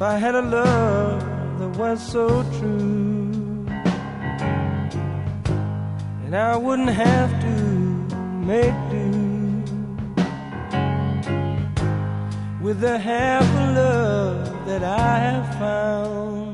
I had a love that was so true, and I wouldn't have to make do with the half of love that I have found.